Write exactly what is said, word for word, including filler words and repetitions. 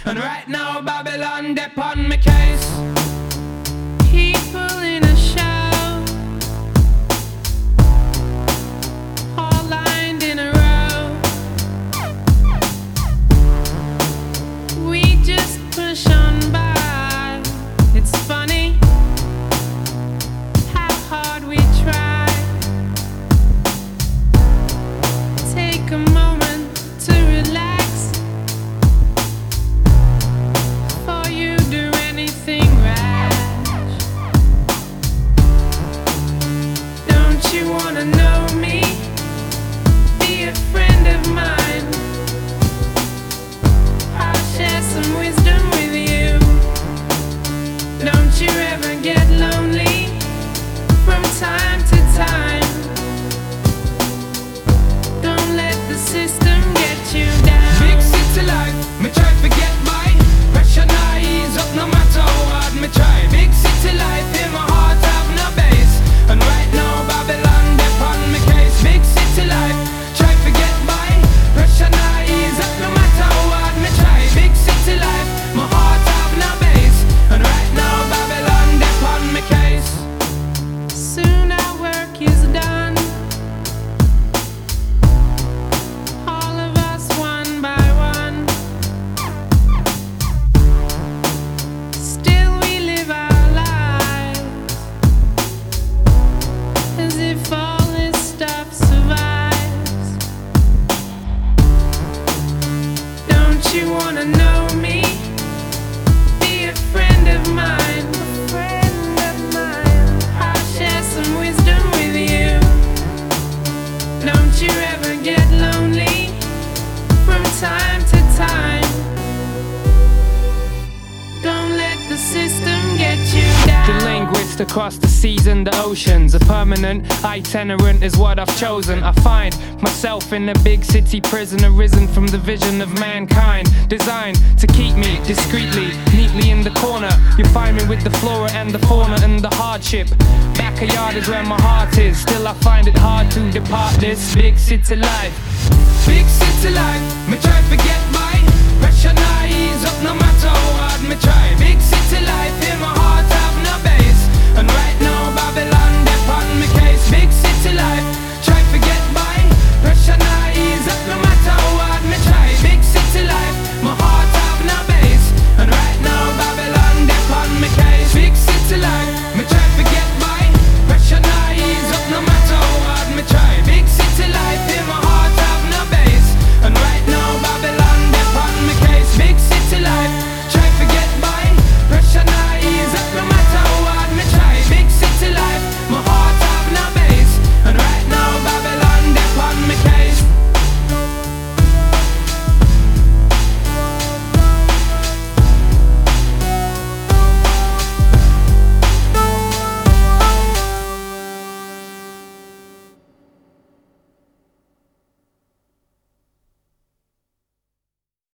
And right now Babylon dep on me case. People in a show, all lined in a row. We just push on by. It's funny how hard we try. Take a moment to relax before you do anything rash. Don't you wanna know me? Be a friend of mine. I'll share some wisdom with you. Don't you ever get lonely from time to time. Don't let the system get you down. Big city life, me try to get by. Pressure not ease up no matter how hard me try. Big city life, in my heart have no base. And right now Babylon dep on me case. Big city life, try to get by. Pressure not ease up no matter how hard me try. Big city life, my heart have no base. And right now Babylon dep on me case. Soon our work is done, all of us one by one. Still we live our lives as if all this stuff survives. Don't you wanna know me? Be a friend of mine. I'll share some wisdom with you. Don't you ever get lonely from time to time. Don't let the system get you down. The linguist across the seas and the oceans. A permanent itinerant is what I've chosen. I find myself in a big city prison, arisen from the vision of mankind, designed to keep me discreetly, neatly in the corner. You find me with the flora and the fauna and the hardship. Backyard is where my heart is. Still I find it hard to depart this big city life. Big city life, me try to